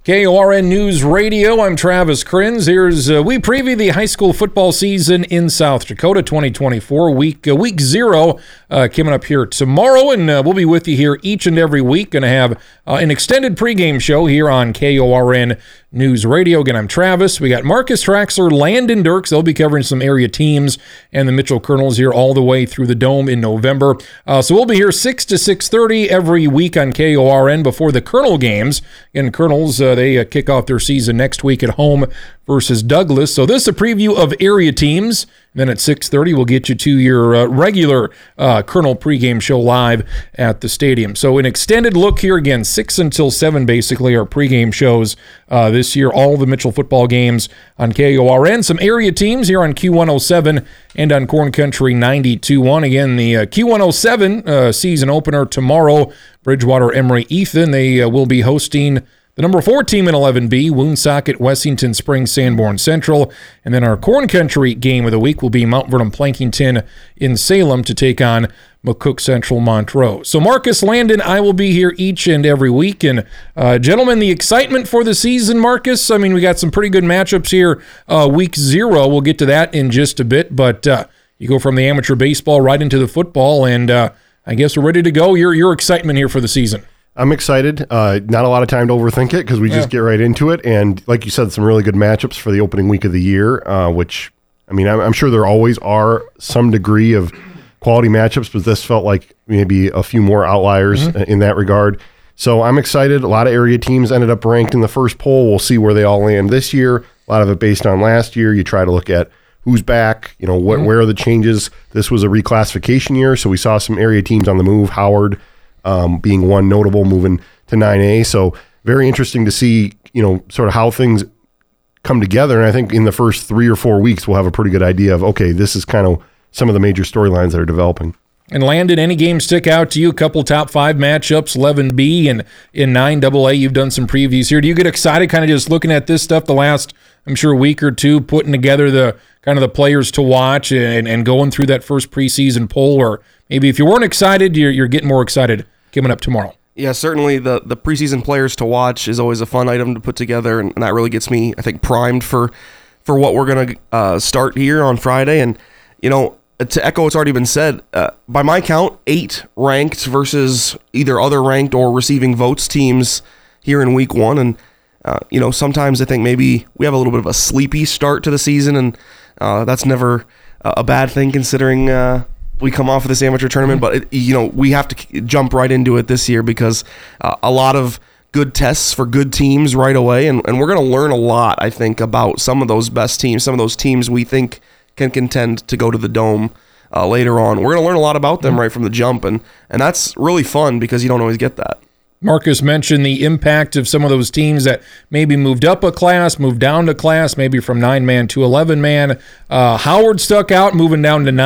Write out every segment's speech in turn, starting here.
KORN News Radio, I'm Travis Krenz. We preview the high school football season in South Dakota 2024, week 0 coming up here tomorrow, and we'll be with you here each and every week. Going to have an extended pregame show here on KORN News Radio. Again, I'm Travis. We got Marcus Traxler, Landon Dirks. They'll be covering some area teams and the Mitchell Colonels here all the way through the Dome in November. So we'll be here 6 to 6:30 every week on KORN before the Colonel games. And Colonels, they kick off their season next week at home versus Douglas. So this is a preview of area teams. Then at 6:30, we'll get you to your regular Colonel pregame show live at the stadium. So an extended look here again, 6 until 7 basically are pregame shows this year. All the Mitchell football games on KORN. Some area teams here on Q107 and on Corn Country 92.1. Again, the Q107 season opener tomorrow. Bridgewater Emory Ethan. They will be hosting the number 4 team in 11B, Woonsocket, Wessington Springs, Sanborn Central. And then our Corn Country game of the week will be Mount Vernon Plankington in Salem to take on McCook Central Montrose. So Marcus, Landon, I will be here each and every week. And gentlemen, the excitement for the season, Marcus, I mean, we got some pretty good matchups here. Week 0, we'll get to that in just a bit. But you go from the amateur baseball right into the football, and I guess we're ready to go. Your excitement here for the season. I'm excited. Not a lot of time to overthink it because we just get right into it. And like you said, some really good matchups for the opening week of the year, which, I mean, I'm sure there always are some degree of quality matchups, but this felt like maybe a few more outliers in that regard. So I'm excited. A lot of area teams ended up ranked in the first poll. We'll see where they all land this year. A lot of it based on last year. You try to look at who's back, where are the changes. This was a reclassification year, so we saw some area teams on the move. Howard being one notable, moving to 9A. So very interesting to see, sort of how things come together. And I think in the first 3 or 4 weeks, we'll have a pretty good idea of, okay, this is kind of some of the major storylines that are developing. And Landon, any games stick out to you? A couple top 5 matchups, 11B and in 9AA. You've done some previews here. Do you get excited kind of just looking at this stuff the last, I'm sure, week or two, putting together the kind of the players to watch and going through that first preseason poll? Or maybe if you weren't excited, you're getting more excited coming up tomorrow. Yeah, certainly the preseason players to watch is always a fun item to put together, and that really gets me, I think, primed for what we're going to start here on Friday. And, to echo what's already been said, by my count, 8 ranked versus either other ranked or receiving votes teams here in week 1. And, sometimes I think maybe we have a little bit of a sleepy start to the season, and that's never a bad thing considering we come off of this amateur tournament, but we have to jump right into it this year because a lot of good tests for good teams right away, and we're going to learn a lot, I think, about some of those best teams, some of those teams we think can contend to go to the Dome later on. We're going to learn a lot about them right from the jump, and that's really fun because you don't always get that. Marcus mentioned the impact of some of those teams that maybe moved up a class, moved down to class, maybe from 9-man to 11-man. Howard stuck out, moving down to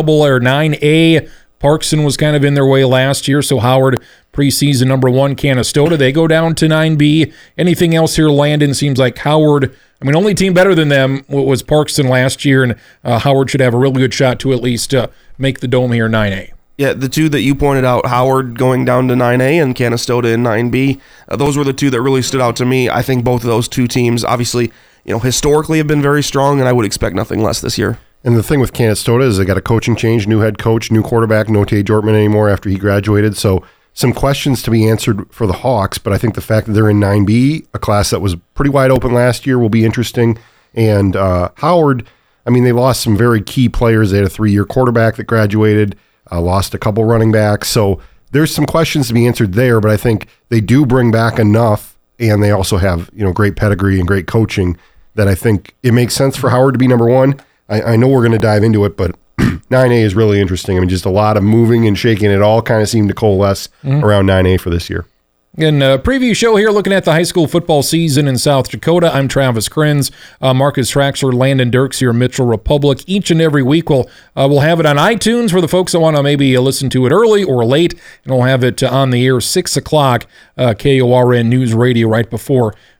9A. Parkson was kind of in their way last year, so Howard, preseason number 1, Canastota, they go down to 9B. Anything else here, Landon? Seems like Howard, only team better than them was Parkson last year, and Howard should have a really good shot to at least make the Dome here 9A. Yeah, the two that you pointed out, Howard going down to 9A and Canastota in 9B, those were the two that really stood out to me. I think both of those two teams, obviously, historically have been very strong, and I would expect nothing less this year. And the thing with Canastota is they got a coaching change, new head coach, new quarterback, no Tay Jortman anymore after he graduated. So some questions to be answered for the Hawks, but I think the fact that they're in 9B, a class that was pretty wide open last year, will be interesting. And Howard, they lost some very key players. They had a 3-year quarterback that graduated. Lost a couple running backs. So there's some questions to be answered there, but I think they do bring back enough, and they also have great pedigree and great coaching that I think it makes sense for Howard to be number 1. I know we're going to dive into it, but 9A is really interesting. Just a lot of moving and shaking. It all kind of seemed to coalesce around 9A for this year. In a preview show here, looking at the high school football season in South Dakota, I'm Travis Krenz. Marcus Traxler, Landon Dirks here in Mitchell Republic. Each and every week, we'll have it on iTunes for the folks that want to maybe listen to it early or late, and we'll have it on the air 6 o'clock, KORN News Radio right before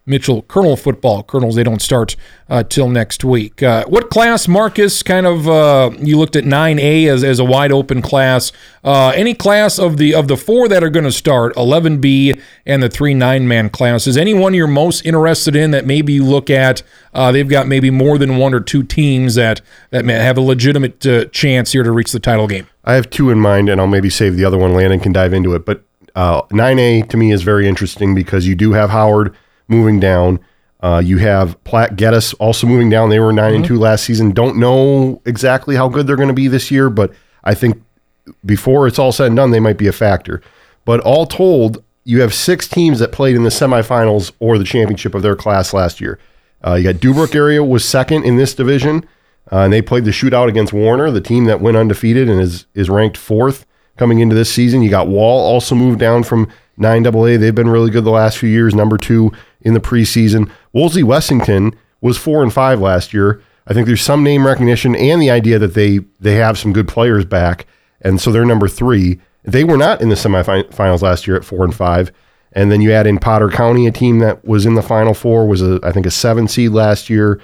Mitchell Colonel football. Colonels, they don't start till next week. What class, Marcus, kind of, you looked at 9A as a wide open class. Any class of the 4 that are going to start, 11B and the 3 9-man classes, any one you're most interested in that maybe you look at, they've got maybe more than 1 or 2 teams that may have a legitimate chance here to reach the title game? I have 2 in mind, and I'll maybe save the other one. Landon can dive into it. But 9A to me is very interesting because you do have Howard moving down. You have Platte Geddes also moving down. They were 9-2 last season. Don't know exactly how good they're going to be this year, but I think before it's all said and done, they might be a factor. But all told, you have 6 teams that played in the semifinals or the championship of their class last year. You got Dubrook area was second in this division, and they played the shootout against Warner, the team that went undefeated and is ranked 4th coming into this season. You got Wall also moved down from 9AA. They've been really good the last few years, number 2 in the preseason. Wolsey Wessington was 4-5 last year. I think there's some name recognition and the idea that they have some good players back, and so they're number 3. They were not in the semifinals last year at 4-5. And then you add in Potter County, a team that was in the Final Four, was I think a 7 seed last year.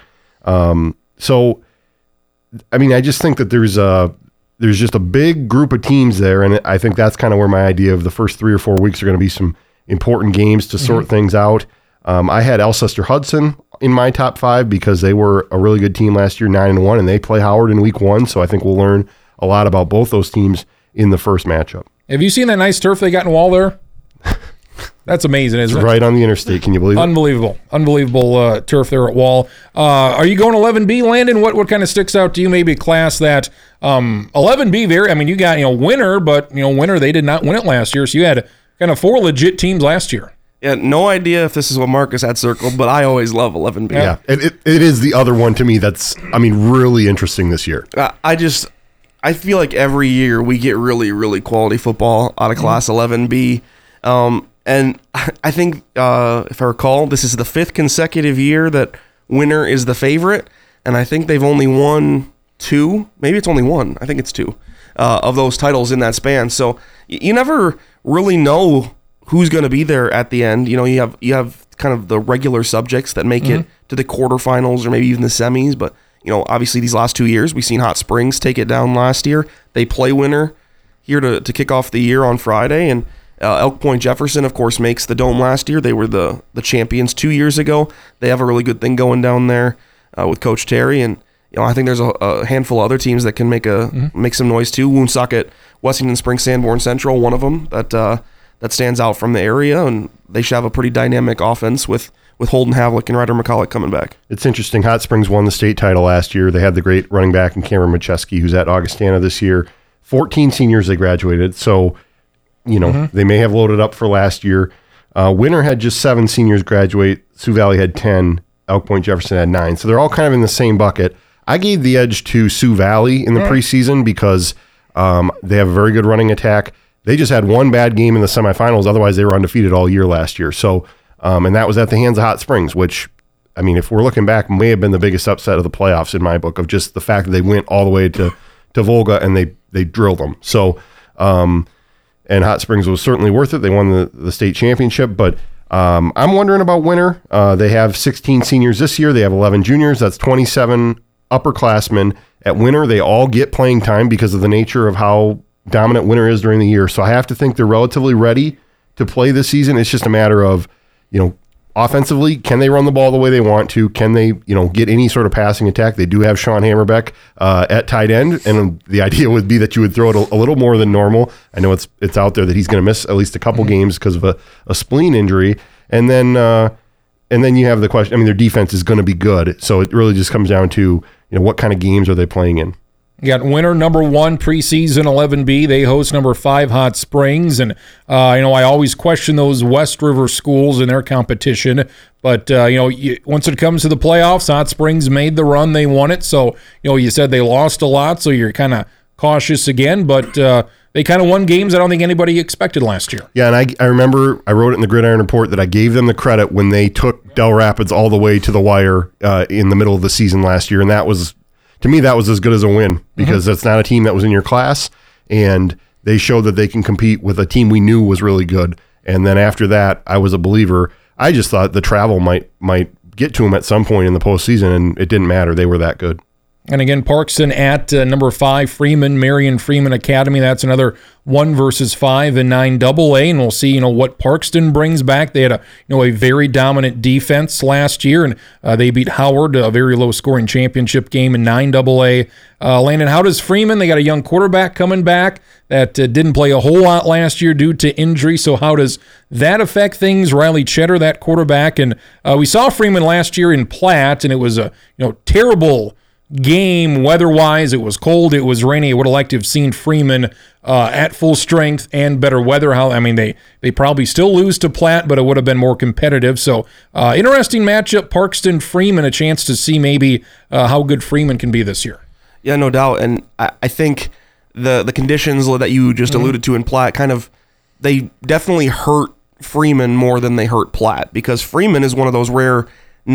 So, I mean, I just think that there's just a big group of teams there, and I think that's kind of where my idea of the first 3 or 4 weeks are going to be some important games to sort things out. I had Alcester Hudson in my top 5 because they were a really good team last year, 9-1, and they play Howard in week 1, so I think we'll learn a lot about both those teams in the first matchup. Have you seen that nice turf they got in Wall there? That's amazing, isn't it? Right on the interstate. Can you believe it? Unbelievable turf there at Wall. Are you going 11B, Landon? What kind of sticks out to you? Maybe a class that 11B, you got Winter, but Winter, they did not win it last year, so you had kind of 4 legit teams last year. Yeah, no idea if this is what Marcus had circled, but I always love 11B. Yeah, it is the other one to me that's, really interesting this year. I feel like every year we get really, really quality football out of Class 11B. And I think, if I recall, this is the 5th consecutive year that Winter is the favorite, and I think they've only won 2, maybe it's only 1, I think it's 2, of those titles in that span. So you never really know who's going to be there at the end. You have kind of the regular subjects that make it to the quarterfinals or maybe even the semis, but obviously these last 2 years, we've seen Hot Springs take it down last year. They play Winter here to kick off the year on Friday, and Elk Point Jefferson, of course, makes the Dome last year. They were the champions 2 years ago. They have a really good thing going down there with Coach Terry, and I think there's a handful of other teams that can make some noise too. Woonsocket, Wessington Springs, Sanborn Central, one of them that stands out from the area, and they should have a pretty dynamic offense with Holden Havlick and Ryder McCulloch coming back. It's interesting. Hot Springs won the state title last year. They had the great running back in Cameron Macheski, who's at Augustana this year. 14 seniors they graduated, so they may have loaded up for last year. Winter had just 7 seniors graduate. Sioux Valley had 10. Elk Point Jefferson had 9. So they're all kind of in the same bucket. I gave the edge to Sioux Valley in the preseason because they have a very good running attack. They just had 1 bad game in the semifinals. Otherwise, they were undefeated all year last year. So, and that was at the hands of Hot Springs, which, if we're looking back, may have been the biggest upset of the playoffs in my book, of just the fact that they went all the way to Volga and they drilled them. So, and Hot Springs was certainly worth it. They won the state championship, but I'm wondering about Winter. They have 16 seniors this year. They have 11 juniors. That's 27 upperclassmen. At Winter, they all get playing time because of the nature of how dominant Winter is during the year. So I have to think they're relatively ready to play this season. It's just a matter of, offensively, can they run the ball the way they want to? Can they, get any sort of passing attack? They do have Sean Hammerbeck at tight end, and the idea would be that you would throw it a little more than normal. I know it's out there that he's going to miss at least a couple games because of a spleen injury, and then you have the question. Their defense is going to be good, so it really just comes down to what kind of games are they playing in. You got Winter, number 1 preseason 11B. They host number 5 Hot Springs, and I always question those West River schools in their competition. But once it comes to the playoffs, Hot Springs made the run; they won it. So you said they lost a lot, so you're kind of cautious again. But they kind of won games I don't think anybody expected last year. Yeah, and I remember I wrote it in the Gridiron Report that I gave them the credit when they took Del Rapids all the way to the wire in the middle of the season last year, and that was. To me, that was as good as a win because that's not a team that was in your class, and they showed that they can compete with a team we knew was really good. And then after that, I was a believer. I just thought the travel might get to them at some point in the postseason, and it didn't matter. They were that good. And again, Parkston at number 5, Freeman, Marion Freeman Academy. That's another 1 versus 5 in 9AA, and we'll see, what Parkston brings back. They had a very dominant defense last year, and they beat Howard, a very low-scoring championship game in 9AA. Landon, how does Freeman? They got a young quarterback coming back that didn't play a whole lot last year due to injury. So how does that affect things? Riley Cheddar, that quarterback, and we saw Freeman last year in Platte, and it was a terrible game weather-wise. It was cold, it was rainy. I would have liked to have seen Freeman at full strength and better weather. They probably still lose to Platte, but it would have been more competitive. So interesting matchup, Parkston-Freeman, a chance to see maybe how good Freeman can be this year. Yeah, no doubt. And I think the conditions that you just alluded to in Platte they definitely hurt Freeman more than they hurt Platte, because Freeman is one of those rare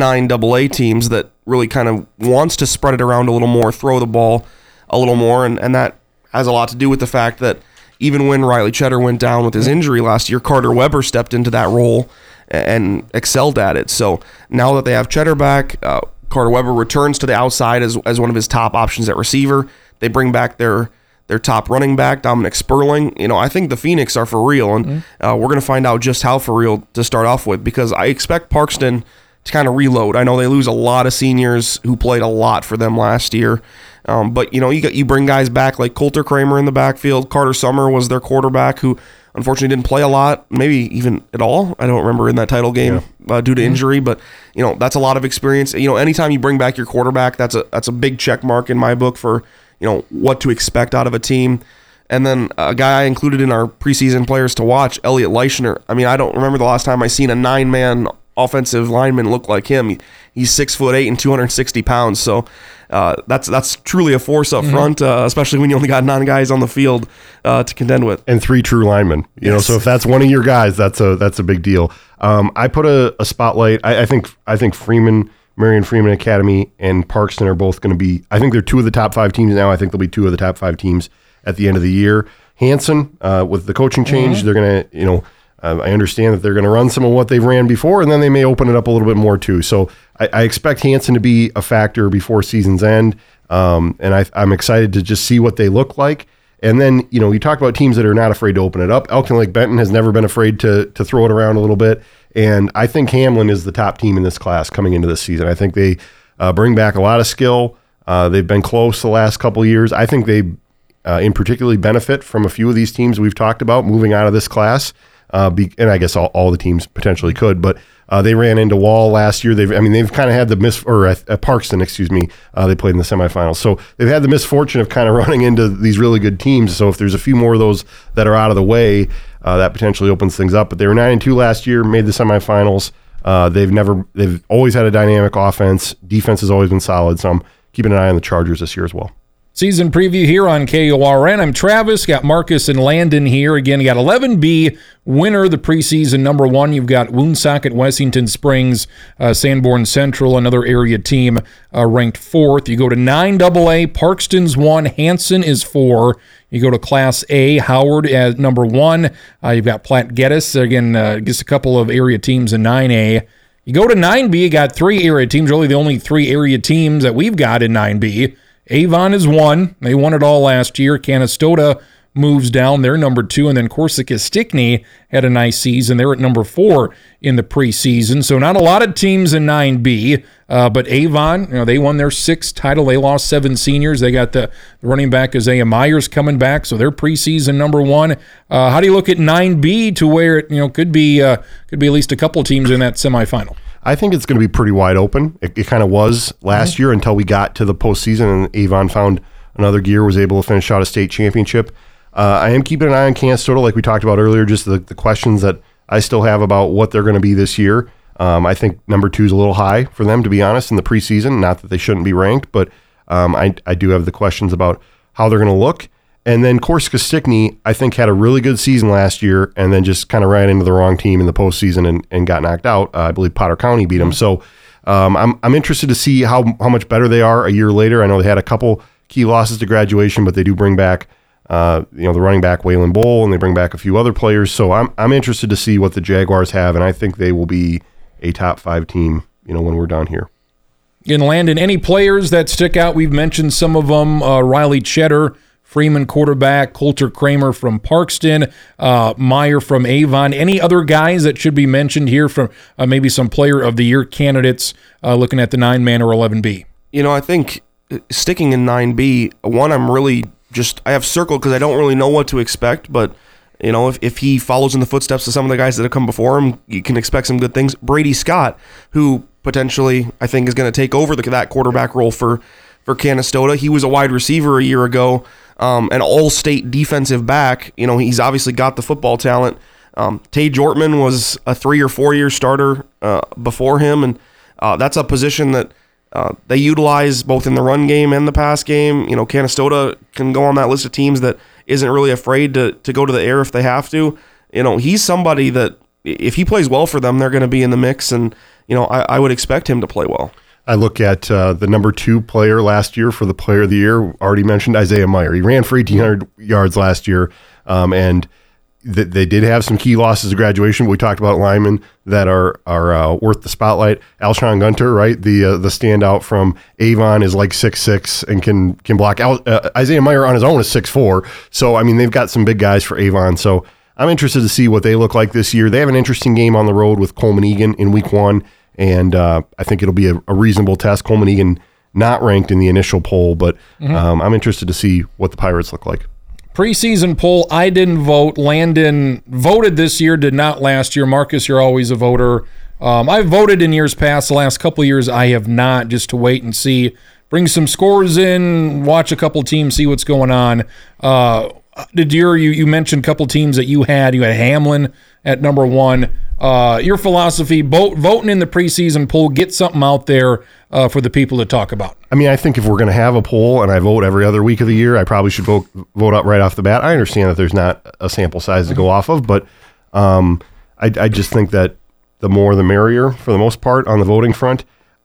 9AA teams that really kind of wants to spread it around a little more, throw the ball a little more, and that has a lot to do with the fact that even when Riley Cheddar went down with his injury last year, Carter Weber stepped into that role and excelled at it. So now that they have Cheddar back, Carter Weber returns to the outside as one of his top options at receiver. They bring back their top running back, Dominic Sperling. I think the Phoenix are for real, and we're going to find out just how for real to start off with, because I expect Parkston to kind of reload. I know they lose a lot of seniors who played a lot for them last year, but you bring guys back like Coulter Kramer in the backfield. Carter Summer was their quarterback, who unfortunately didn't play a lot, maybe even at all. I don't remember in that title game due to injury, but that's a lot of experience. Anytime you bring back your quarterback, that's a big check mark in my book for what to expect out of a team. And then a guy I included in our preseason players to watch, Elliot Leichner. I don't remember the last time I seen a 9-man offensive lineman look like him. He's 6'8" and 260 pounds. So that's truly a force up front, especially when you only got 9 guys on the field to contend with, and 3 true linemen. So if that's one of your guys, that's a big deal. I put a spotlight. I think Freeman, Marion Freeman Academy, and Parkston are both going to be. I think they're 2 of the top 5 teams now. I think they'll be 2 of the top 5 teams at the end of the year. Hanson, with the coaching change, they're going to I understand that they're going to run some of what they've ran before, and then they may open it up a little bit more too. So I expect Hanson to be a factor before season's end, and I'm excited to just see what they look like. And then, you talk about teams that are not afraid to open it up. Elkin Lake Benton has never been afraid to throw it around a little bit, and I think Hamlin is the top team in this class coming into this season. I think they bring back a lot of skill. They've been close the last couple of years. I think they in particularly benefit from a few of these teams we've talked about moving out of this class. And I guess all the teams potentially could, but they ran into Wall last year. They've kind of had the Parkston, they played in the semifinals. So they've had the misfortune of kind of running into these really good teams. So if there's a few more of those that are out of the way, that potentially opens things up. But they were 9-2 last year, made the semifinals. They've always had a dynamic offense. Defense has always been solid. So I'm keeping an eye on the Chargers this year as well. Season preview here on KORN. I'm Travis. Got Marcus and Landon here. Again, you got 11B winner, the preseason number 1. You've got Woonsocket, Wessington Springs, Sanborn Central, another area team ranked 4th. You go to 9AA, Parkston's 1, Hanson is 4. You go to Class A, Howard at number 1. You've got Platte Geddes, again, just a couple of area teams in 9A. You go to 9B, you got 3 area teams, really the only 3 area teams that we've got in 9B. Avon is 1. They won it all last year. Canastota moves down. They're number 2. And then Corsica Stickney had a nice season. They're at number 4 in the preseason. So not a lot of teams in 9B. But Avon, they won their 6th title. They lost 7 seniors. They got the running back Isaiah Myers coming back. So they're preseason number 1. How do you look at 9B to where it could be at least a couple teams in that semifinal? I think it's going to be pretty wide open. It kind of was last year until we got to the postseason and Avon found another gear, was able to finish out a state championship. I am keeping an eye on Canastota, like we talked about earlier, just the questions that I still have about what they're going to be this year. I think number 2 is a little high for them, to be honest, in the preseason. Not that they shouldn't be ranked, but I do have the questions about how they're going to look. And then Corsica Stickney, I think, had a really good season last year and then just kind of ran into the wrong team in the postseason and got knocked out. I believe Potter County beat them. So I'm interested to see how much better they are a year later. I know they had a couple key losses to graduation, but they do bring back the running back Waylon Bowl, and they bring back a few other players. So I'm interested to see what the Jaguars have, and I think they will be a top 5 team, when we're down here. In Landon, any players that stick out? We've mentioned some of them. Riley Cheddar, Freeman quarterback, Coulter Kramer from Parkston, Meyer from Avon. Any other guys that should be mentioned here from maybe some player of the year candidates looking at the 9-man or 11B? I think sticking in 9B, one I have circled because I don't really know what to expect, but if he follows in the footsteps of some of the guys that have come before him, you can expect some good things. Brady Scott, who potentially I think is going to take over that quarterback role for Canastota. He was a wide receiver a year ago, an all-state defensive back. He's obviously got the football talent. Tay Jortman was a 3 or 4 year starter before him, and that's a position that they utilize both in the run game and the pass game. Canastota can go on that list of teams that isn't really afraid to go to the air if they have to. He's somebody that if he plays well for them, they're going to be in the mix, and I would expect him to play well. I look at the number 2 player last year for the player of the year, already mentioned Isaiah Meyer. He ran for 1,800 yards last year, and they did have some key losses of graduation. We talked about linemen that are worth the spotlight. Alshon Gunter, right? The standout from Avon is like 6'6" and can block. Isaiah Meyer on his own is 6'4". So, they've got some big guys for Avon. So I'm interested to see what they look like this year. They have an interesting game on the road with Coleman Egan in week 1. And I think it'll be a reasonable test. Coleman Egan not ranked in the initial poll, but I'm interested to see what the Pirates look like. Preseason poll, I didn't vote. Landon voted this year, did not last year. Marcus, you're always a voter. I've voted in years past. The last couple of years, I have not, just to wait and see. Bring some scores in, watch a couple teams, see what's going on. You mentioned a couple teams that you had. You had Hamlin at number 1. Your philosophy, voting in the preseason poll, get something out there for the people to talk about. I think if we're going to have a poll and I vote every other week of the year, I probably should vote out right off the bat. I understand that there's not a sample size to go off of, but I just think that the more the merrier for the most part on the voting front.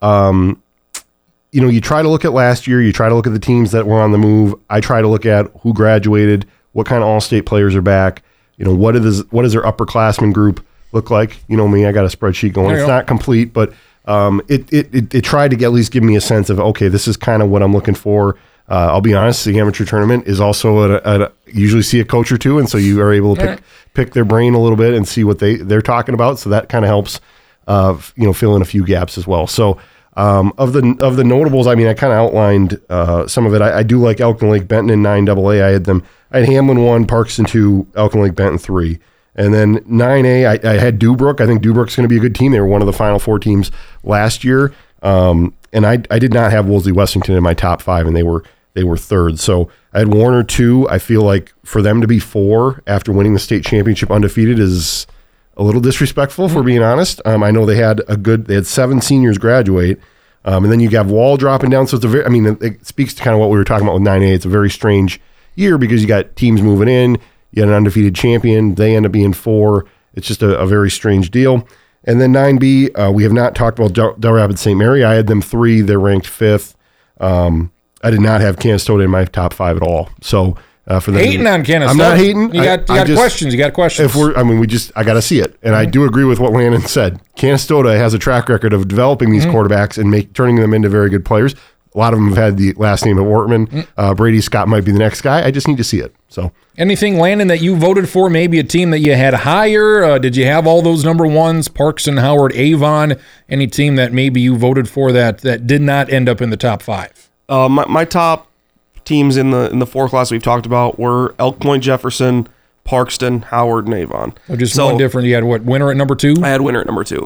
You try to look at last year, you try to look at the teams that were on the move. I try to look at who graduated, what kind of all-state players are back, what is their upperclassmen group look like. Me, I got a spreadsheet going. It's not complete, but it tried to at least give me a sense of, okay, this is kind of what I'm looking for. I'll be honest, the amateur tournament is also usually see a coach or two, and so you are able to pick their brain a little bit and see what they're talking about. So that kind of helps, fill in a few gaps as well. So of the notables, I kind of outlined some of it. I do like Elkin Lake Benton in 9AA. I had Hamlin 1, Parkston 2, Elkin Lake Benton 3. And then 9A, I had Dubrook. I think Dubrook's going to be a good team. They were one of the Final Four teams last year. And I did not have Wolseley Wessington in my top 5, and they were third. So I had Warner 2. I feel like for them to be 4 after winning the state championship undefeated is a little disrespectful, if we're being honest. I know they had 7 seniors graduate. And then you have Wall dropping down. So it's it speaks to kind of what we were talking about with 9A. It's a very strange year because you got teams moving in. You had an undefeated champion. They end up being 4. It's just a very strange deal. And then 9B, we have not talked about Del Rapids St. Mary. I had them 3. They're ranked 5th. I did not have Canastota in my top 5 at all. So for them, hating on Canastota. I'm not hating. You got questions. You got questions. I got to see it. And I do agree with what Landon said. Canastota has a track record of developing these quarterbacks and turning them into very good players. A lot of them have had the last name of Wortman. Brady Scott might be the next guy. I just need to see it. So, anything, Landon, that you voted for? Maybe a team that you had higher? Did you have all those number 1s? Parkston, Howard, Avon. Any team that maybe you voted for that did not end up in the top 5? My top teams in the 4 class we've talked about were Elk Point, Jefferson, Parkston, Howard, and Avon. Oh, just one different. You had Winter at number 2? I had Winter at number 2.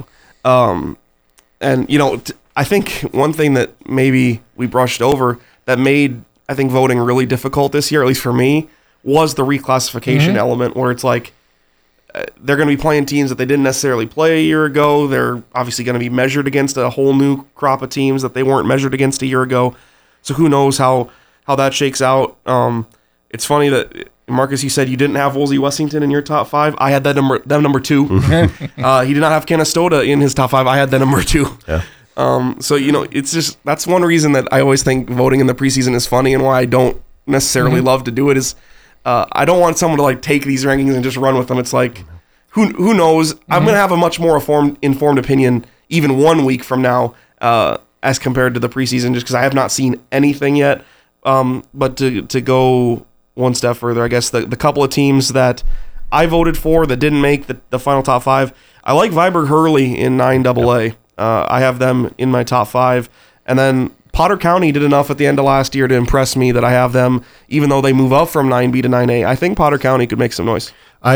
And I think one thing that maybe we brushed over that made, I think, voting really difficult this year, at least for me, was the reclassification element, where it's like they're going to be playing teams that they didn't necessarily play a year ago. They're obviously going to be measured against a whole new crop of teams that they weren't measured against a year ago. So who knows how that shakes out. It's funny that, Marcus, you said you didn't have Wolseley Wessington in your top 5. I had that number 2. He did not have Canastota in his top 5. I had that number 2. Yeah. So, it's just, that's one reason that I always think voting in the preseason is funny, and why I don't necessarily love to do it is I don't want someone to like take these rankings and just run with them. It's like, who knows? I'm going to have a much more informed opinion even 1 week from now as compared to the preseason, just because I have not seen anything yet. But to go one step further, I guess the couple of teams that I voted for that didn't make the final top 5, I like Viborg Hurley in 9AA. Yep. I have them in my top 5. And then Potter County did enough at the end of last year to impress me that I have them, even though they move up from 9B to 9A. I think Potter County could make some noise.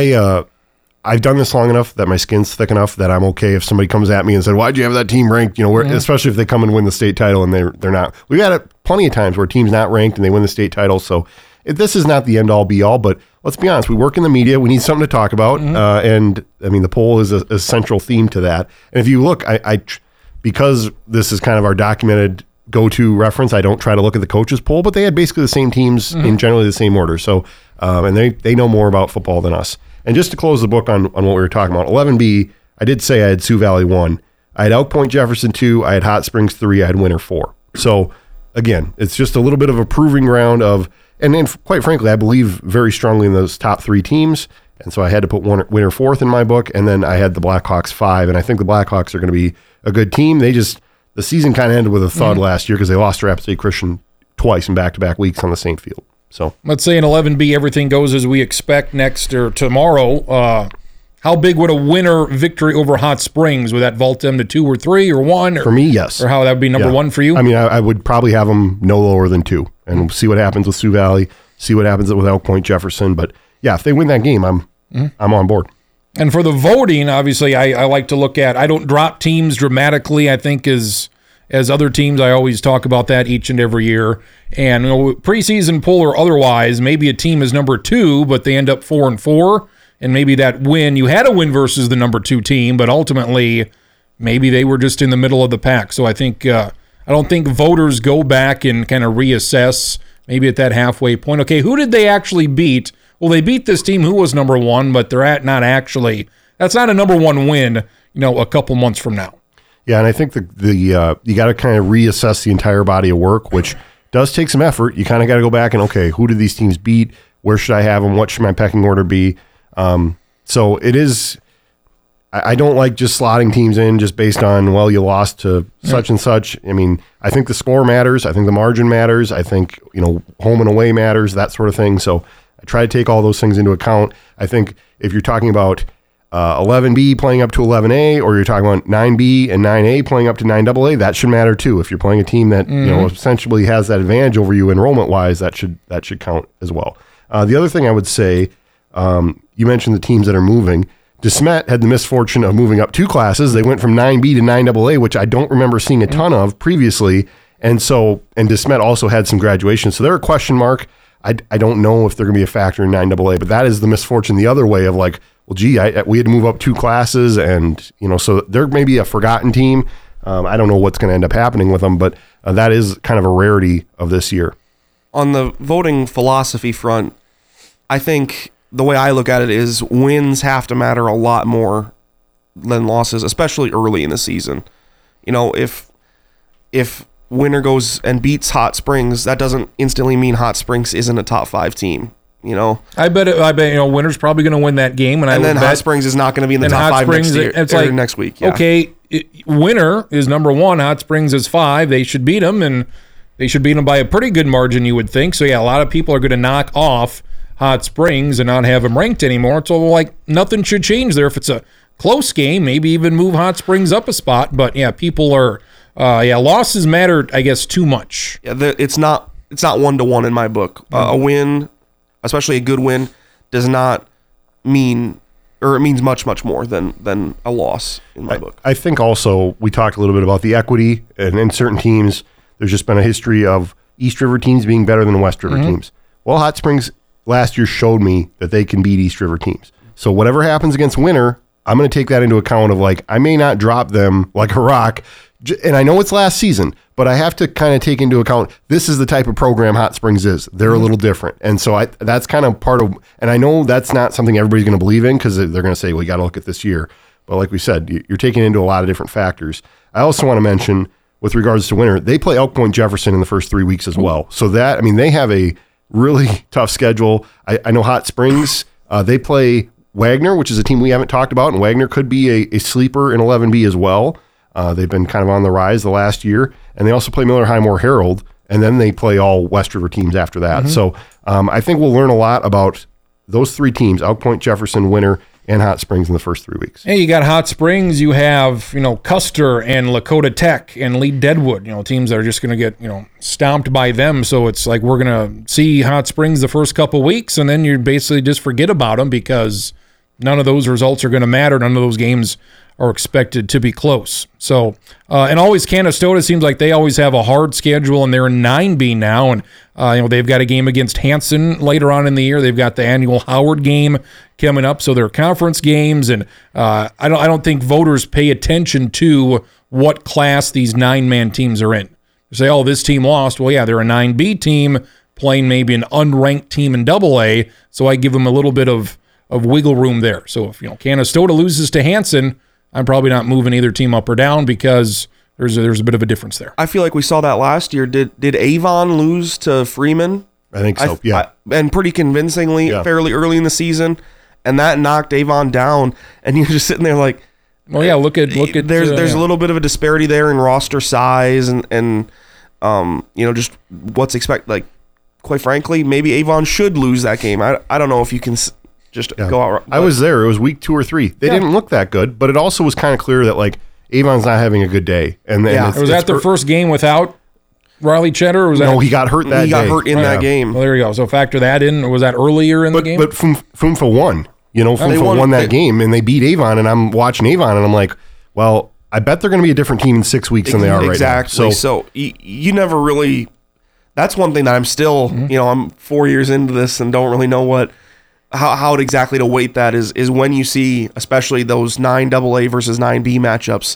I've done this long enough that my skin's thick enough that I'm okay if somebody comes at me and said, "Why'd you have that team ranked?" Especially if they come and win the state title and they're not. We've had it plenty of times where teams not ranked and they win the state title. So this is not the end all be all, but let's be honest. We work in the media. We need something to talk about. And I mean, the poll is a central theme to that. And if you look, I because this is kind of our documented go-to reference, I don't try to look at the coaches poll, but they had basically the same teams in generally the same order. So, and they know more about football than us. And just to close the book on what we were talking about, 11B, I did say I had Sioux Valley 1. I had Elk Point Jefferson 2. I had Hot Springs 3. I had Winter 4. So, again, it's just a little bit of a proving ground of, and then quite frankly, I believe very strongly in those top 3 teams. And so I had to put Winter 4th in my book. And then I had the Blackhawks 5. And I think the Blackhawks are going to be a good team. The season kind of ended with a thud last year because they lost to Rapid City Christian twice in back-to-back weeks on the same field. So let's say in 11B everything goes as we expect next or tomorrow. How big would a winner victory over Hot Springs? Would that vault them to 2 or 3 or 1? For me, yes. Or how that would be number 1 for you? I mean, I would probably have them no lower than 2, and we'll see what happens with Sioux Valley, see what happens with Elk Point Jefferson. But yeah, if they win that game, I'm on board. And for the voting, obviously, I like to look at, I don't drop teams dramatically, I think, as other teams. I always talk about that each and every year. And preseason poll or otherwise, maybe a team is number 2, but they end up 4-4. And maybe that win, you had a win versus the number 2 team, but ultimately, maybe they were just in the middle of the pack. So I think, I don't think voters go back and kind of reassess maybe at that halfway point. Okay, who did they actually beat? Well, they beat this team who was number 1, but that's not a number 1 win, a couple months from now. Yeah, and I think you got to kind of reassess the entire body of work, which does take some effort. You kind of got to go back and, okay, who did these teams beat? Where should I have them? What should my pecking order be? So it is, I don't like just slotting teams in just based on, well, you lost to such and such. I mean, I think the score matters. I think the margin matters. I think, home and away matters, that sort of thing. So I try to take all those things into account. I think if you're talking about 11B playing up to 11A, or you're talking about 9B and 9A playing up to 9AA, that should matter too. If you're playing a team that essentially has that advantage over you enrollment-wise, that should count as well. The other thing I would say, you mentioned the teams that are moving. DeSmet had the misfortune of moving up 2 classes. They went from 9B to 9AA, which I don't remember seeing a ton of previously. And DeSmet also had some graduations. So they're a question mark. I don't know if they're going to be a factor in 9AA, but that is the misfortune the other way of like, well, gee, we had to move up 2 classes, and so there may be a forgotten team. I don't know what's going to end up happening with them, but that is kind of a rarity of this year. On the voting philosophy front, I think the way I look at it is wins have to matter a lot more than losses, especially early in the season. If winner goes and beats Hot Springs, that doesn't instantly mean Hot Springs isn't a top 5 team. I bet winner's probably going to win that game, and then Hot Springs is not going to be in the top 5 next year. It's like next week. Yeah. Okay, winner is number 1. Hot Springs is 5. They should beat them, and they should beat them by a pretty good margin, you would think. So yeah, a lot of people are going to knock off Hot Springs and not have them ranked anymore. So like nothing should change there. If it's a close game, maybe even move Hot Springs up a spot. But yeah, people are losses matter, I guess, too much. Yeah, it's not 1-to-1 in my book. A win, especially a good win, does not mean, or it means much, much more than a loss in my book. I think also we talked a little bit about the equity, and in certain teams, there's just been a history of East River teams being better than West River teams. Well, Hot Springs last year showed me that they can beat East River teams. So whatever happens against Winter, I'm going to take that into account of like, I may not drop them like a rock, and I know it's last season, but I have to kind of take into account this is the type of program Hot Springs is. They're a little different. And so that's kind of part of, and I know that's not something everybody's going to believe in because they're going to say, well, you got to look at this year. But like we said, you're taking into a lot of different factors. I also want to mention with regards to Winter, they play Elk Point Jefferson in the first 3 weeks as well. So that, I mean, they have a really tough schedule. I know Hot Springs, they play Wagner, which is a team we haven't talked about, and Wagner could be a sleeper in 11B as well. They've been kind of on the rise the last year, and they also play Miller High Moore Herald, and then they play all West River teams after that. So I think we'll learn a lot about those three teams, Elk Point, Jefferson, Winter, and Hot Springs in the first 3 weeks. Hey, you got Hot Springs, you have, Custer and Lakota Tech and Lee Deadwood, teams that are just going to get, stomped by them. So it's like we're going to see Hot Springs the first couple weeks, and then you basically just forget about them because none of those results are going to matter. None of those games are expected to be close. So, and always Canastota seems like they always have a hard schedule, and they're in 9B now, and they've got a game against Hanson later on in the year. They've got the annual Howard game coming up, so they're conference games, and I don't think voters pay attention to what class these 9-man teams are in. They say, oh, this team lost. Well, yeah, they're a 9B team playing maybe an unranked team in AA, so I give them a little bit of wiggle room there. So if Canastota loses to Hanson, I'm probably not moving either team up or down because there's a bit of a difference there. I feel like we saw that last year. Did Avon lose to Freeman? I think so, yeah. And pretty convincingly, fairly early in the season, and that knocked Avon down. And you're just sitting there like, well, yeah. Look at. There's a little bit of a disparity there in roster size and just what's expected. Like, quite frankly, maybe Avon should lose that game. I don't know if you can just go out. I was there. It was week 2 or 3. They didn't look that good, but it also was kind of clear that like Avon's not having a good day. And was that their first game without Riley Cheddar? Or was he got hurt that day. He got hurt in that game. Well, there you go. So factor that in. Or was that earlier in the game? But Funfa won. Funfa won that game, and they beat Avon, and I'm watching Avon, and I'm like, well, I bet they're going to be a different team in 6 weeks than they are right now. Exactly. So you never really. That's one thing that I'm still. I'm 4 years into this and don't really know how exactly to weight that is when you see, especially those 9AA versus 9B matchups.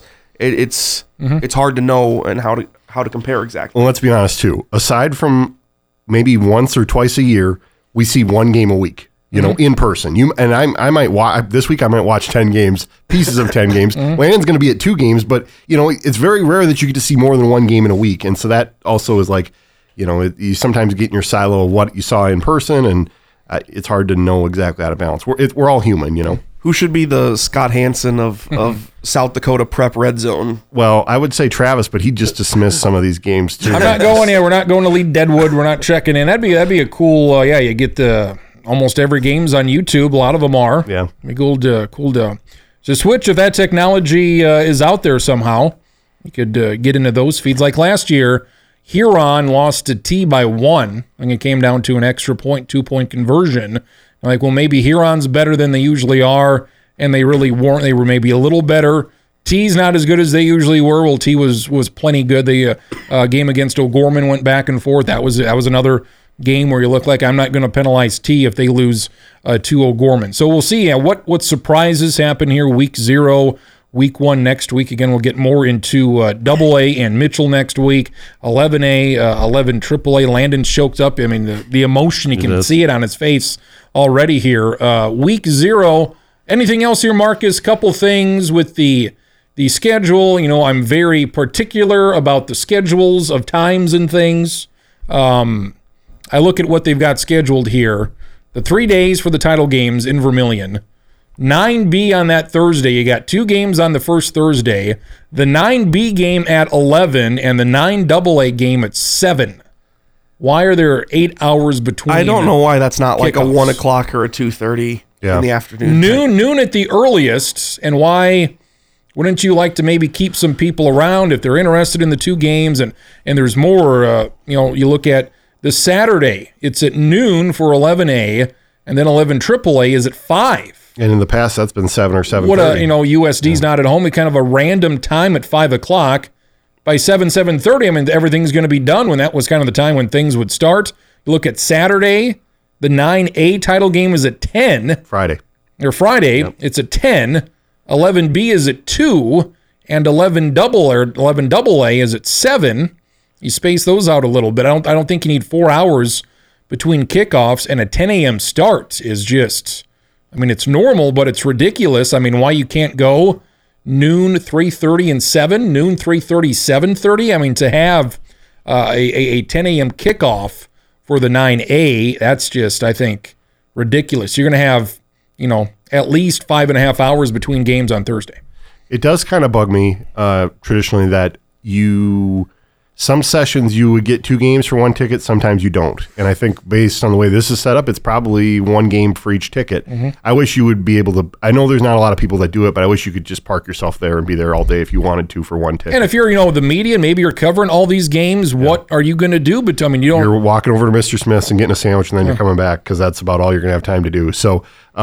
It's hard to know and how to compare exactly. Well, let's be honest too. Aside from maybe once or twice a year, we see one game a week. In person. I might watch this week. I might watch 10 games, pieces of 10 games. Landon's going to be at 2 games, but it's very rare that you get to see more than one game in a week, and so that also is like, you sometimes get in your silo of what you saw in person, and it's hard to know exactly how to balance. We're all human, Who should be the Scott Hansen of South Dakota Prep Red Zone? Well, I would say Travis, but he just dismissed some of these games too. I'm not going here. We're not going to Lee Deadwood. We're not checking in. That'd be a cool. You get the. Almost every game's on YouTube. A lot of them are. Yeah. Be cool to switch if that technology is out there somehow. You could get into those feeds. Like last year, Huron lost to T by 1. I think it came down to an extra point, 2-point conversion. Like, well, maybe Huron's better than they usually are, and they really weren't. They were maybe a little better. T's not as good as they usually were. Well, T was plenty good. The game against O'Gorman went back and forth. That was another game where you look like I'm not going to penalize T if they lose to O'Gorman. So we'll see what surprises happen here week 0, week 1 next week. Again, we'll get more into AA and Mitchell next week. 11A, 11 AAA. Landon's choked up. I mean, the emotion, you can see it on his face already here. Week 0. Anything else here, Marcus? Couple things with the schedule. I'm very particular about the schedules of times and things. I look at what they've got scheduled here. The 3 days for the title games in Vermilion. 9B on that Thursday. You got 2 games on the first Thursday. The 9B game at 11 and the 9AA game at 7. Why are there 8 hours between? I don't know why that's not like a 1 kickoffs? o'clock or a 2:30 in the afternoon. Noon at the earliest. And why wouldn't you like to maybe keep some people around if they're interested in the 2 games and there's more? You look at the Saturday, it's at noon for 11A, and then 11 AAA is at 5. And in the past, that's been 7 or 7:30. What USD's not at home. It's kind of a random time at 5 o'clock. By 7:30, everything's going to be done when that was kind of the time when things would start. You look at Saturday, the 9A title game is at 10. Friday. It's at 10. 11B is at 2, and 11 AA is at 7. You space those out a little bit. I don't think you need 4 hours between kickoffs, and a 10 a.m. start is just, it's normal, but it's ridiculous. Why you can't go noon, 3:30, and 7, noon, 3:30, 7:30? To have a 10 a.m. kickoff for the 9A. That's just, I think, ridiculous. You're going to have, at least 5.5 hours between games on Thursday. It does kind of bug me traditionally that some sessions you would get 2 games for 1 ticket, sometimes you don't. And I think based on the way this is set up, it's probably 1 game for each ticket. Mm-hmm. I wish you would be able to, I know there's not a lot of people that do it, but I wish you could just park yourself there and be there all day if you wanted to for 1 ticket. And if you're, the media, maybe you're covering all these games, what are you going to do? But you're walking over to Mr. Smith's and getting a sandwich and then you're coming back because that's about all you're going to have time to do. So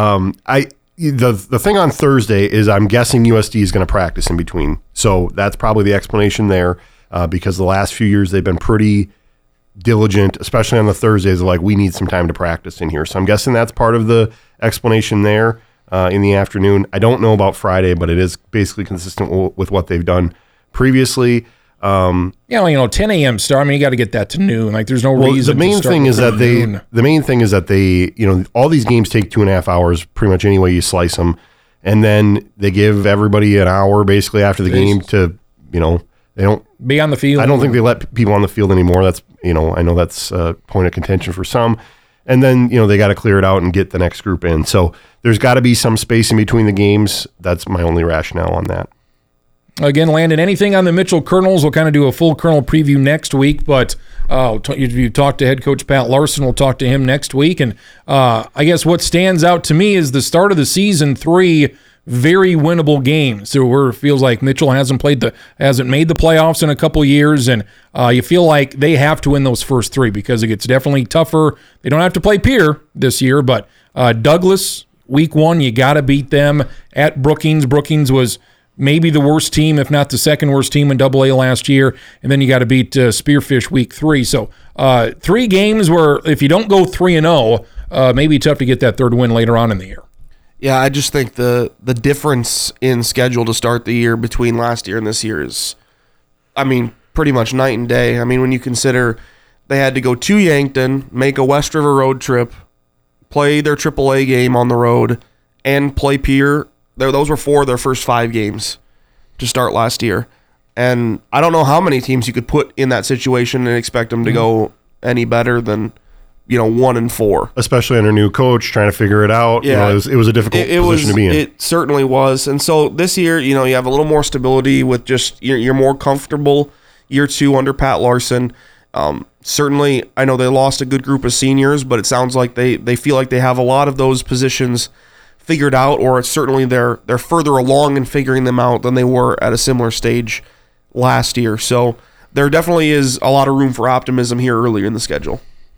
the thing on Thursday is I'm guessing USD is going to practice in between. So that's probably the explanation there. Because the last few years they've been pretty diligent, especially on the Thursdays, like we need some time to practice in here. So I'm guessing that's part of the explanation there in the afternoon. I don't know about Friday, but it is basically consistent with what they've done previously. 10 a.m. start. I mean, you got to get that to noon. Like, there's no reason. The main thing is that they, all these games take 2.5 hours, pretty much any way you slice them, and then they give everybody an hour basically after the game to, they don't be on the field. I don't think they let people on the field anymore. That's, I know that's a point of contention for some. And then, they got to clear it out and get the next group in. So there's got to be some space in between the games. That's my only rationale on that. Again, Landon, anything on the Mitchell Colonels? We'll kind of do a full Colonel preview next week, but you talked to head coach Pat Larson. We'll talk to him next week. And I guess what stands out to me is the start of the season, 3 very winnable games. So where it feels like Mitchell hasn't made the playoffs in a couple years, and you feel like they have to win those first 3 because it gets definitely tougher. They don't have to play Pierre this year, but Douglas, week 1, you got to beat them at Brookings. Brookings was maybe the worst team, if not the second worst team in AA last year, and then you got to beat Spearfish week 3. So 3 games where if you don't go 3-0, maybe tough to get that 3rd win later on in the year. Yeah, I just think the difference in schedule to start the year between last year and this year is, pretty much night and day. When you consider they had to go to Yankton, make a West River road trip, play their AAA game on the road, and play Pierre. Those were 4 of their first 5 games to start last year. And I don't know how many teams you could put in that situation and expect them to go any better than 1-4, especially under new coach trying to figure it out. Yeah, it was a difficult position to be in. It certainly was. And so this year, you have a little more stability with just you're more comfortable year 2 under Pat Larson. Certainly, I know they lost a good group of seniors, but it sounds like they feel like they have a lot of those positions figured out, or it's certainly they're further along in figuring them out than they were at a similar stage last year. So there definitely is a lot of room for optimism here earlier in the schedule.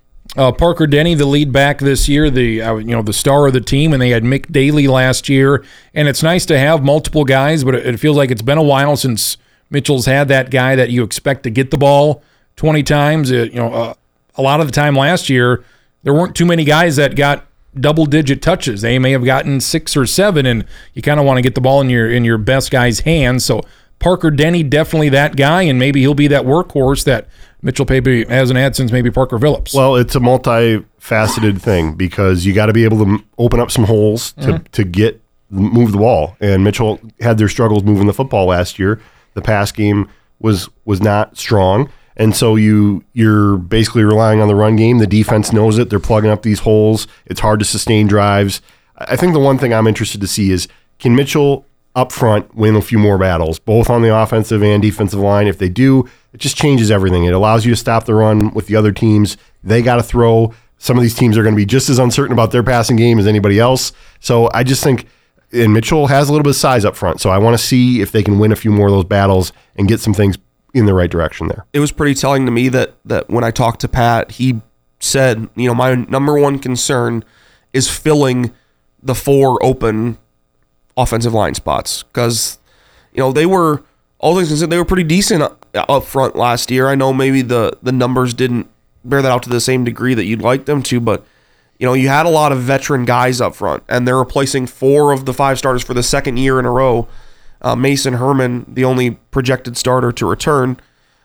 Parker Denny, the lead back this year, the star of the team, and they had Mick Daly last year. And it's nice to have multiple guys, but it feels like it's been a while since Mitchell's had that guy that you expect to get the ball 20 times. A lot of the time last year, there weren't too many guys that got double-digit touches. They may have gotten 6 or 7, and you kind of want to get the ball in your best guy's hands. So Parker Denny, definitely that guy, and maybe he'll be that workhorse that Mitchell maybe hasn't had since maybe Parker Phillips. Well, it's a multifaceted thing because you got to be able to open up some holes to move the ball. And Mitchell had their struggles moving the football last year. The pass game was not strong, and so you're basically relying on the run game. The defense knows it. They're plugging up these holes. It's hard to sustain drives. I think the one thing I'm interested to see is, can Mitchell up front win a few more battles, both on the offensive and defensive line? If they do, it just changes everything. It allows you to stop the run with the other teams. They got to throw. Some of these teams are going to be just as uncertain about their passing game as anybody else. So I just think, and Mitchell has a little bit of size up front, so I want to see if they can win a few more of those battles and get some things in the right direction there. It was pretty telling to me that when I talked to Pat, he said, my number one concern is filling the 4 open offensive line spots, because they were, all things considered, they were pretty decent up front last year. I know maybe the numbers didn't bear that out to the same degree that you'd like them to, but you had a lot of veteran guys up front, and they're replacing 4 of the 5 starters for the second year in a row. Mason Herman, the only projected starter to return.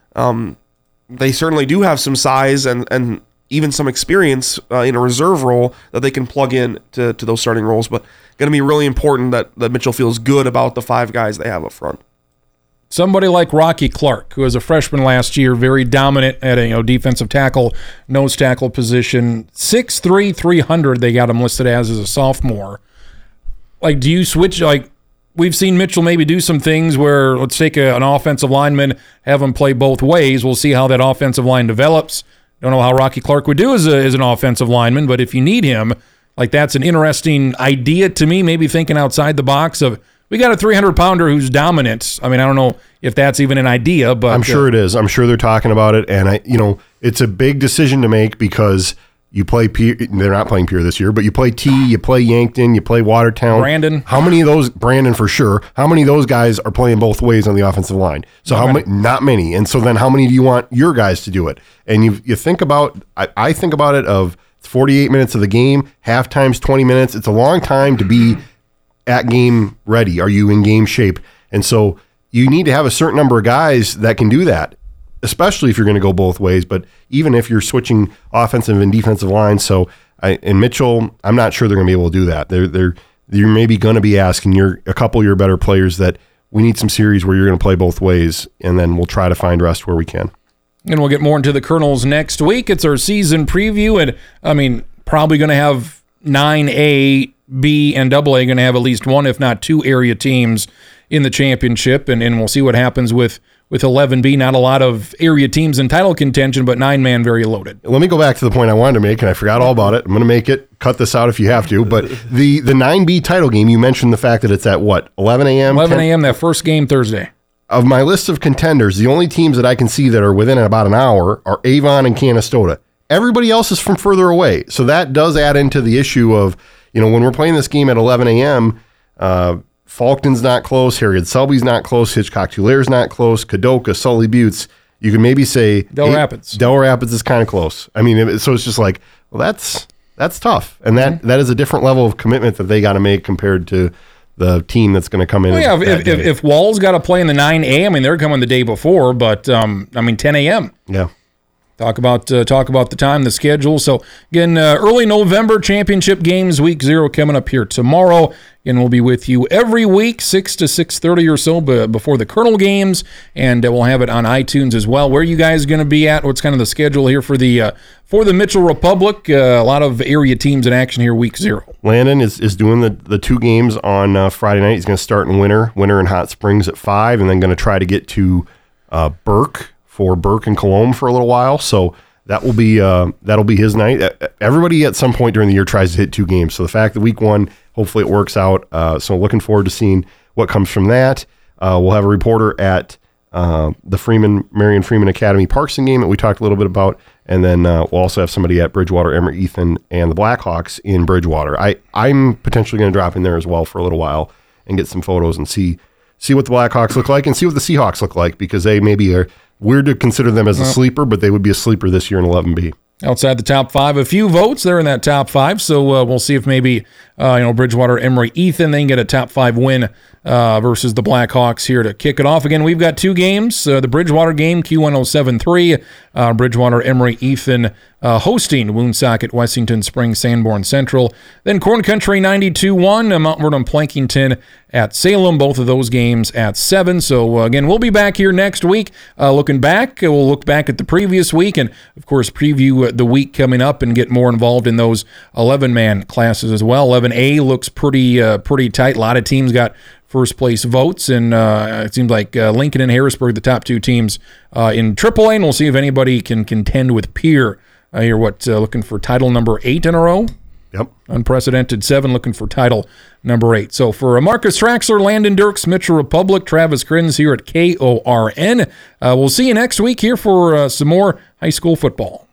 They certainly do have some size and even some experience in a reserve role that they can plug in to those starting roles, but going to be really important that Mitchell feels good about the 5 guys they have up front. somebody like Rocky Clark, who was a freshman last year, very dominant at a defensive tackle, nose tackle position, 6'3", 300 they got him listed as a sophomore. Like, do you switch, like, we've seen Mitchell maybe do some things where let's take an offensive lineman, have him play both ways. We'll see how that offensive line develops. Don't know how Rocky Clark would do as an offensive lineman, but if you need him, like, that's an interesting idea to me, maybe thinking outside the box of, we got a 300-pounder who's dominant. I mean, I don't know if that's even an idea, but I'm sure it is. I'm sure they're talking about it, and it's a big decision to make because you play Pierre. They're not playing Pierre this year, but you play T, you play Yankton, you play Watertown. Brandon. How many of those? Brandon for sure. How many of those guys are playing both ways on the offensive line? So not many. And so then how many do you want your guys to do it? And you think about. I think about it of 48 minutes of the game, half times 20 minutes. It's a long time to be at game ready. Are you in game shape? And so you need to have a certain number of guys that can do that, especially if you're going to go both ways, but even if you're switching offensive and defensive lines. So in Mitchell, I'm not sure they're going to be able to do that. You're maybe going to be asking a couple of your better players that we need some series where you're going to play both ways, and then we'll try to find rest where we can. And we'll get more into the Colonels next week. It's our season preview, and I mean, probably going to have 9A, B, and AA going to have at least one, if not two, area teams in the championship, and we'll see what happens with 11B. Not a lot of area teams in title contention, but 9-man very loaded. Let me go back to the point I wanted to make, and I forgot all about it. I'm going to make it. Cut this out if you have to. But the 9B title game, you mentioned the fact that it's at what, 11 a.m.? 11 a.m., that first game Thursday. Of my list of contenders, the only teams that I can see that are within about an hour are Avon and Canastota. Everybody else is from further away. So that does add into the issue of, when we're playing this game at 11 a.m., Falkton's not close, Harriet Selby's not close, Hitchcock-Tulaire's not close, Kadoka, Sully Buttes. You can maybe say Del Rapids. Del Rapids is kind of close. I mean, so it's just like, well, that's tough. And that is a different level of commitment that they got to make compared to the team that's going to come in. Well, yeah, if Wall's got to play in the 9A, I mean, they're coming the day before, but 10 a.m. Yeah. Talk about the time, the schedule. So, again, early November championship games, week 0 coming up here tomorrow. And we'll be with you every week, 6 to 6:30 or so before the Colonel games. And we'll have it on iTunes as well. Where are you guys going to be at? What's kind of the schedule here for the Mitchell Republic? A lot of area teams in action here, week 0. Landon is doing the two games on Friday night. He's going to start in Winter and Hot Springs at 5, and then going to try to get to Burke and Cologne for a little while. So that'll be his night. Everybody at some point during the year tries to hit 2 games. So the fact that week 1, hopefully it works out. So looking forward to seeing what comes from that. We'll have a reporter at the Marion Freeman Academy Parkson game that we talked a little bit about. And then we'll also have somebody at Bridgewater, Emory Ethan, and the Blackhawks in Bridgewater. I'm potentially going to drop in there as well for a little while and get some photos and see what the Blackhawks look like and see what the Seahawks look like, because they maybe are weird to consider them as a sleeper, but they would be a sleeper this year in 11B. Outside the top 5, a few votes. They're in that top 5, so we'll see if maybe Bridgewater, Emory Ethan, they can get a top 5 win versus the Blackhawks here to kick it off. Again, we've got 2 games. The Bridgewater game, Q1073, Bridgewater, Emory Ethan hosting Woonsocket, Wessington Springs, Sanborn Central. Then Corn Country 92-1, Mount Vernon, Plankinton at Salem. Both of those games at 7. So again, we'll be back here next week. Looking back, we'll look back at the previous week and, of course, preview the week coming up and get more involved in those 11-man classes as well. 11A looks pretty tight. A lot of teams got first place votes, and it seems like Lincoln and Harrisburg, the top 2 teams in AAA, and we'll see if anybody can contend with Pierre. Looking for title number 8 in a row? Yep. Unprecedented 7, looking for title number 8. So for Marcus Traxler, Landon Dirks, Mitchell Republic, Travis Crins here at KORN. We'll see you next week here for some more high school football.